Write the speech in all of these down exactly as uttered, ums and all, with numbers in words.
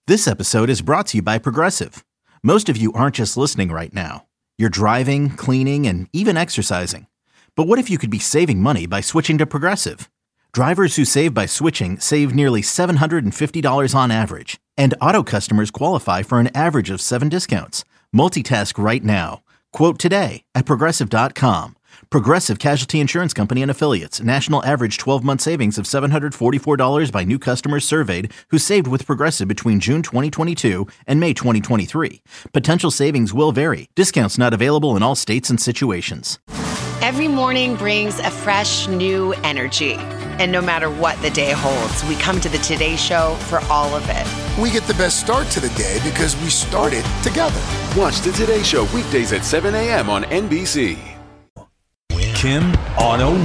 This episode is brought to you by Progressive. Most of you aren't just listening right now. You're driving, cleaning, and even exercising. But what if you could be saving money by switching to Progressive? Drivers who save by switching save nearly seven hundred fifty dollars on average. And auto customers qualify for an average of seven discounts. Multitask right now. Quote today at Progressive dot com. Progressive Casualty Insurance Company and Affiliates. National average twelve-month savings of seven hundred forty-four dollars by new customers surveyed who saved with Progressive between June twenty twenty-two and May twenty twenty-three. Potential savings will vary. Discounts not available in all states and situations. Every morning brings a fresh, new energy. And no matter what the day holds, we come to the Today Show for all of it. We get the best start to the day because we started together. Watch the Today Show weekdays at seven a.m. on N B C. Kim on a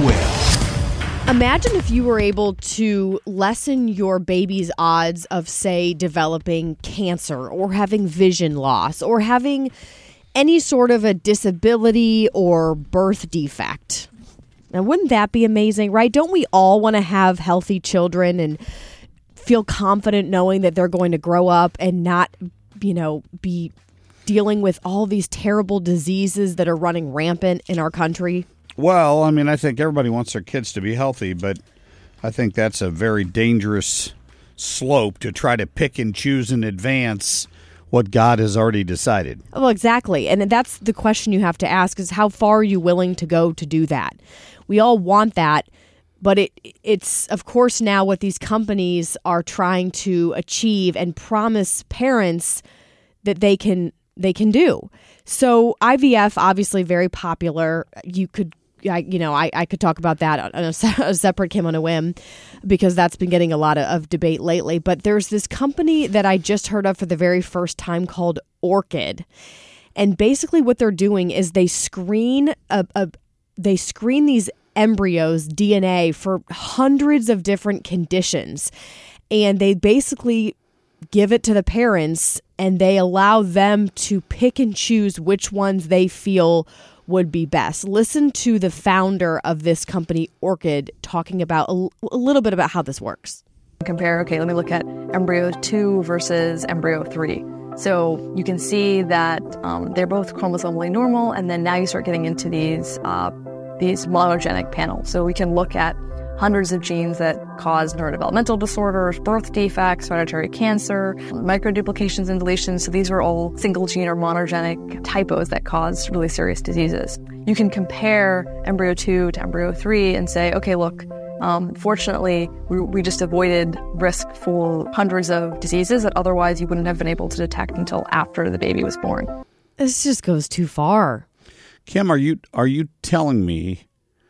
whim. Imagine if you were able to lessen your baby's odds of, say, developing cancer or having vision loss or having any sort of a disability or birth defect. Now, wouldn't that be amazing, right? Don't we all want to have healthy children and feel confident knowing that they're going to grow up and not, you know, be dealing with all these terrible diseases that are running rampant in our country? Well, I mean, I think everybody wants their kids to be healthy, but I think that's a very dangerous slope to try to pick and choose in advance what God has already decided. Well, exactly. And that's the question you have to ask is how far are you willing to go to do that? We all want that, but it it's, of course, now what these companies are trying to achieve and promise parents that they can they can do. So I V F, obviously very popular. You could I, you know, I, I could talk about that on a, a separate Kim on a Whim because that's been getting a lot of, of debate lately. But there's this company that I just heard of for the very first time called Orchid. And basically what they're doing is they screen a, a they screen these embryos' D N A for hundreds of different conditions. And they basically give it to the parents and they allow them to pick and choose which ones they feel would be best. Listen to the founder of this company, Orchid, talking about a, a little bit about how this works. Compare, okay, let me look at embryo two versus embryo three. So you can see that um, they're both chromosomally normal, and then now you start getting into these uh, these monogenic panels. So we can look at hundreds of genes that cause neurodevelopmental disorders, birth defects, hereditary cancer, microduplications and deletions. So these are all single gene or monogenic typos that cause really serious diseases. You can compare embryo two to embryo three and say, okay, look, um, fortunately, we, we just avoided risk for hundreds of diseases that otherwise you wouldn't have been able to detect until after the baby was born. This just goes too far. Kim, are you are you telling me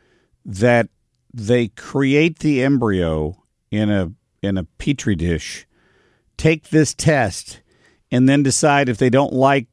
that they create the embryo in a in a petri dish, take this test, and then decide if they don't like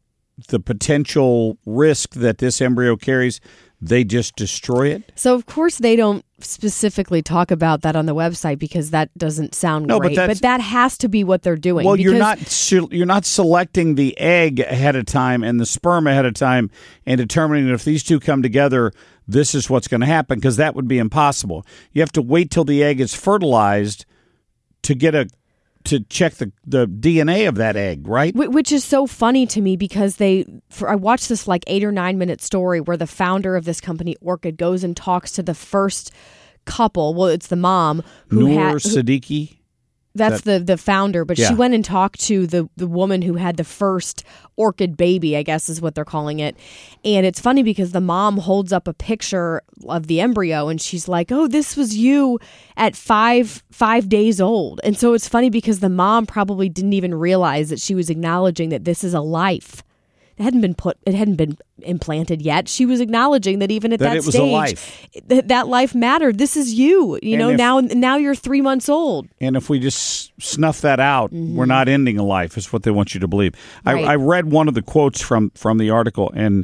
the potential risk that this embryo carries, they just destroy it? So, of course, they don't specifically talk about that on the website because that doesn't sound no, great. But, but that has to be what they're doing. Well, you're not you're not selecting the egg ahead of time and the sperm ahead of time and determining if these two come together, this is what's going to happen, because that would be impossible. You have to wait till the egg is fertilized to get a to check the, the D N A of that egg, right? Which is so funny to me because they, for, I watched this like eight or nine minute story where the founder of this company, Orchid, goes and talks to the first couple. Well, it's the mom who Noor had Siddiqui. That's that, the the founder, but yeah. she went and talked to the, the woman who had the first orchid baby, I guess is what they're calling it. And it's funny because the mom holds up a picture of the embryo and she's like, oh, this was you at five five days old. And so it's funny because the mom probably didn't even realize that she was acknowledging that this is a life. It hadn't been put, it hadn't been implanted yet. She was acknowledging that even at that, that it was stage, a life. That, that life mattered. This is you. You and know, if, now now you're three months old. And if we just snuff that out, mm-hmm. we're not ending a life, is what they want you to believe. Right. I, I read one of the quotes from, from the article, and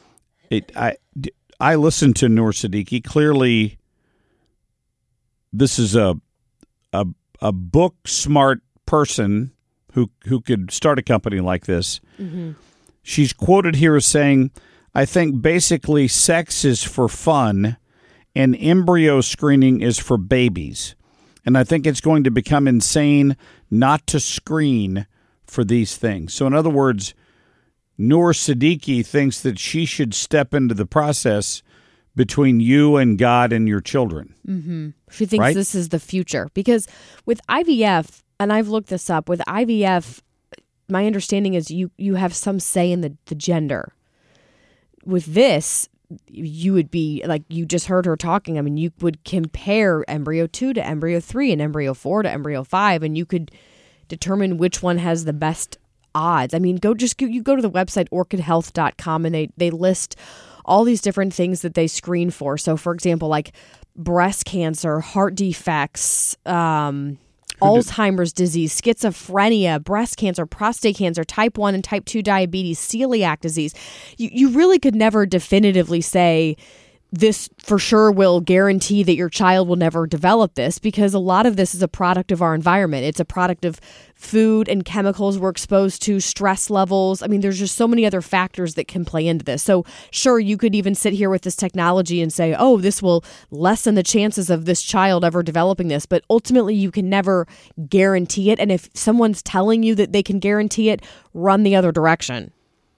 it I, I listened to Noor Siddiqui. Clearly, this is a a, a book smart person who who could start a company like this. Mm-hmm. She's quoted here as saying, I think basically sex is for fun and embryo screening is for babies. And I think it's going to become insane not to screen for these things. So in other words, Noor Siddiqui thinks that she should step into the process between you and God and your children. Mm-hmm. She thinks right? this is the future. Because with I V F, and I've looked this up, with I V F, my understanding is you, you have some say in the, the gender. With this, you would be, like you just heard her talking, I mean, you would compare embryo two to embryo three and embryo four to embryo five, and you could determine which one has the best odds. I mean, go just go, you go to the website orchid health dot com, and they, they list all these different things that they screen for. So, for example, like breast cancer, heart defects, um, Alzheimer's disease, schizophrenia, breast cancer, prostate cancer, type one and type two diabetes, celiac disease. You, you really could never definitively say this for sure will guarantee that your child will never develop this, because a lot of this is a product of our environment. It's a product of food and chemicals we're exposed to, stress levels. I mean, there's just so many other factors that can play into this. So sure, you could even sit here with this technology and say, oh, this will lessen the chances of this child ever developing this. But ultimately, you can never guarantee it. And if someone's telling you that they can guarantee it, run the other direction.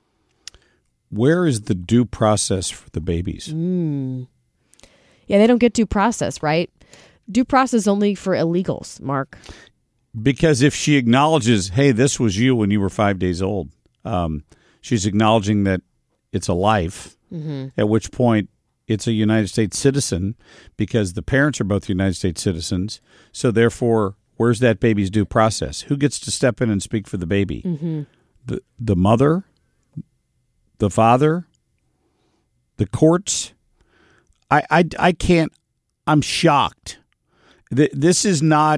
Where is the due process for the babies? Mm. Yeah, they don't get due process, right? Due process only for illegals, Mark. Because if she acknowledges, hey, this was you when you were five days old, um, she's acknowledging that it's a life, mm-hmm. at which point it's a United States citizen because the parents are both United States citizens. So therefore, where's that baby's due process? Who gets to step in and speak for the baby? Mm-hmm. The the mother? The father, the courts. I, I, I can't, I'm shocked. This is not,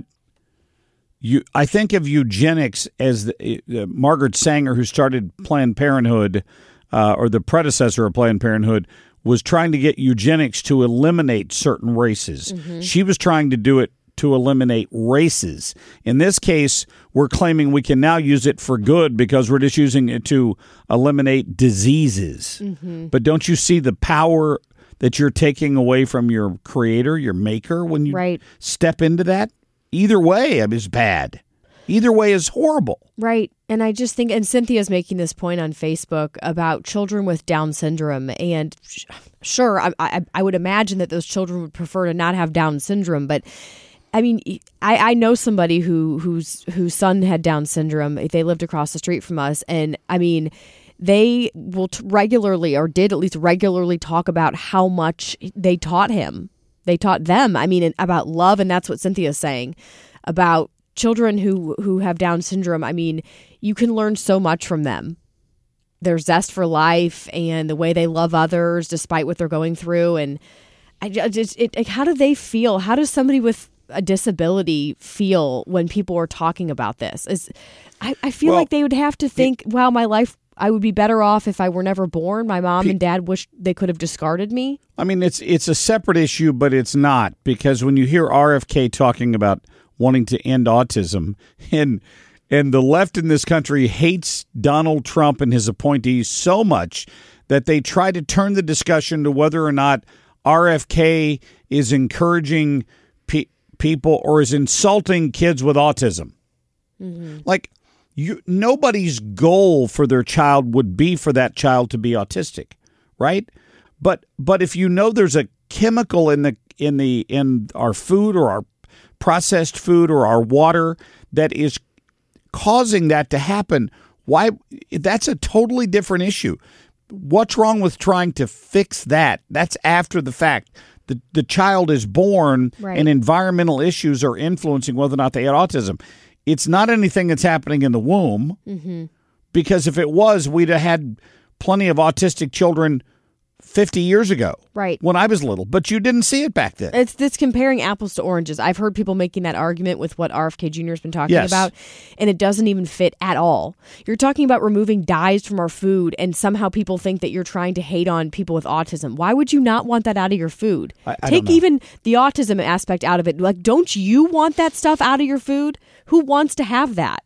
you. I think of eugenics as the, uh, Margaret Sanger, who started Planned Parenthood, uh, or the predecessor of Planned Parenthood, was trying to get eugenics to eliminate certain races. Mm-hmm. She was trying to do it to eliminate races. In this case, we're claiming we can now use it for good because we're just using it to eliminate diseases. Mm-hmm. But don't you see the power that you're taking away from your creator, your maker, when you right. step into that? Either way is bad. Either way is horrible. Right. And I just think, and Cynthia's making this point on Facebook about children with Down syndrome. And sure, I, I, I would imagine that those children would prefer to not have Down syndrome, but I mean, I, I know somebody who whose whose son had Down syndrome. They lived across the street from us, and I mean, they will t- regularly, or did at least regularly, talk about how much they taught him. They taught them. I mean, about love, and that's what Cynthia's saying about children who who have Down syndrome. I mean, you can learn so much from them. Their zest for life and the way they love others despite what they're going through, and I just, it, it, how do they feel? How does somebody with a disability feel when people are talking about this? Is I, I feel well, like they would have to think, it, wow, my life, I would be better off if I were never born. My mom pe- and dad wish they could have discarded me. I mean, it's it's a separate issue, but it's not, because when you hear R F K talking about wanting to end autism, and and the left in this country hates Donald Trump and his appointees so much that they try to turn the discussion to whether or not R F K is encouraging pe- people or is insulting kids with autism. Mm-hmm. Like, you, nobody's goal for their child would be for that child to be autistic, right? But but if you know there's a chemical in the in the in our food or our processed food or our water that is causing that to happen, why? That's a totally different issue. What's wrong with trying to fix that? That's after the fact. The the child is born, right, and environmental issues are influencing whether or not they had autism. It's not anything that's happening in the womb, mm-hmm. because if it was, we'd have had plenty of autistic children fifty years ago, right, when I was little. But you didn't see it back then. It's this comparing apples to oranges. I've heard people making that argument with what R F K Junior has been talking yes. about, and it doesn't even fit at all. You're talking about removing dyes from our food, and somehow people think that you're trying to hate on people with autism. Why would you not want that out of your food? I, I Take even the autism aspect out of it. Like, don't you want that stuff out of your food? Who wants to have that?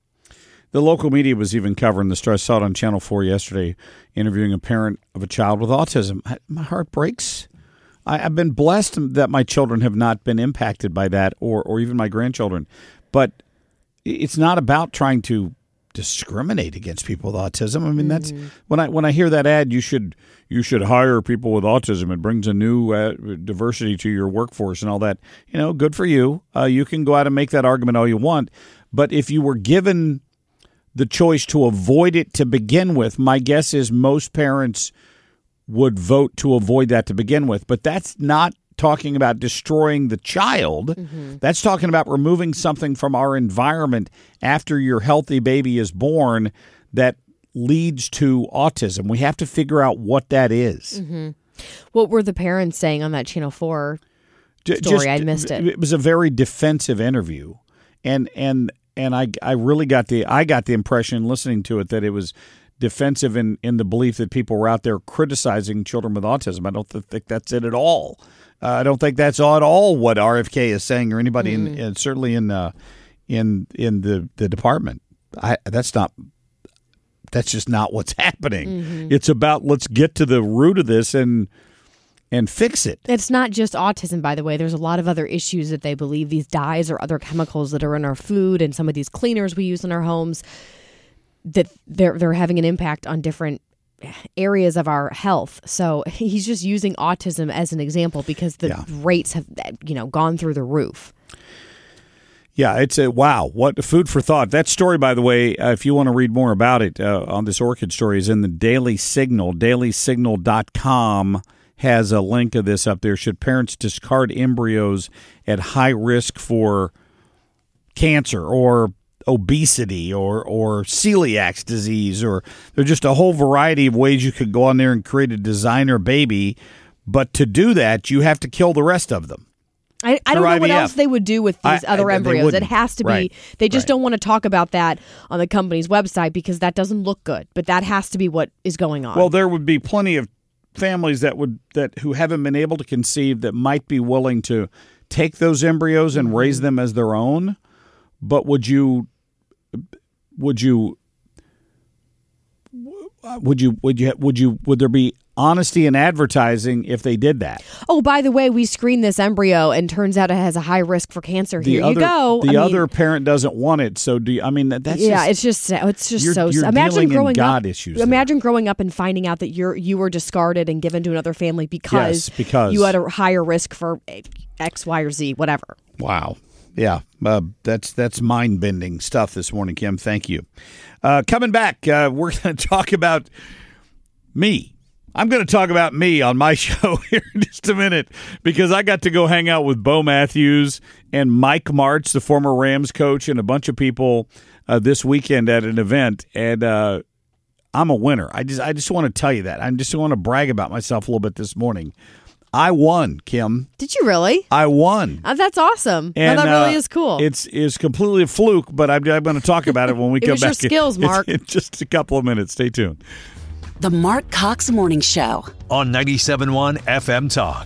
The local media was even covering this story. I saw it on Channel four yesterday, interviewing a parent of a child with autism. I, my heart breaks. I, I've been blessed that my children have not been impacted by that, or or even my grandchildren. But it's not about trying to discriminate against people with autism. I mean, that's when I when I hear that ad, you should you should hire people with autism. It brings a new uh, diversity to your workforce and all that. You know, good for you. Uh, you can go out and make that argument all you want. But if you were given the choice to avoid it to begin with, my guess is most parents would vote to avoid that to begin with. But that's not talking about destroying the child. Mm-hmm. That's talking about removing something from our environment after your healthy baby is born that leads to autism. We have to figure out what that is. Mm-hmm. What were the parents saying on that Channel four story? Just, I missed it. It was a very defensive interview. And and and I I really got the I got the impression listening to it that it was defensive in, in the belief that people were out there criticizing children with autism. I don't th- think that's it at all. Uh, I don't think that's all at all what R F K is saying, or anybody mm. in, in certainly in uh, in in the, the department. I that's not that's just not what's happening. Mm-hmm. It's about let's get to the root of this and and fix it. It's not just autism, by the way. There's a lot of other issues that they believe these dyes or other chemicals that are in our food and some of these cleaners we use in our homes, that they're they're having an impact on different areas of our health. So he's just using autism as an example because the yeah. rates have, you know, gone through the roof. Yeah, it's a wow. What food for thought. That story, by the way, uh, if you want to read more about it uh, on this orchid story, is in the Daily Signal. daily signal dot com has a link of this up there. Should parents discard embryos at high risk for cancer or obesity or or celiac disease, or there's just a whole variety of ways you could go on there and create a designer baby, but to do that you have to kill the rest of them. I, I don't know I V F. What else they would do with these I, other I, embryos. It has to be, right. they just right. don't want to talk about that on the company's website because that doesn't look good, but that has to be what is going on. Well, there would be plenty of families that would that who haven't been able to conceive that might be willing to take those embryos and raise them as their own, but would you Would you? Would you? Would you? Would you? Would there be honesty in advertising if they did that? Oh, by the way, we screened this embryo, and turns out it has a high risk for cancer. The Here other, you go. The I other mean, parent doesn't want it, so do you, I mean that's yeah. Just, it's just it's just you're, so. You're imagine dealing growing in God up. Issues imagine there. growing up and finding out that you're you were discarded and given to another family because, yes, because you had a higher risk for X, Y, or Z, whatever. Wow. Yeah, uh, that's that's mind-bending stuff this morning, Kim. Thank you. Uh, coming back, uh, we're going to talk about me. I'm going to talk about me on my show here in just a minute because I got to go hang out with Bo Matthews and Mike Martz, the former Rams coach, and a bunch of people uh, this weekend at an event, and uh, I'm a winner. I just I just want to tell you that. I just want to brag about myself a little bit this morning. I won, Kim. Did you really? I won. Oh, that's awesome. And, no, that really uh, is cool. It's is completely a fluke, but I'm, I'm going to talk about it when we it come was back. Your skills, Mark. In, in just a couple of minutes. Stay tuned. The Mark Cox Morning Show on ninety-seven point one F M Talk.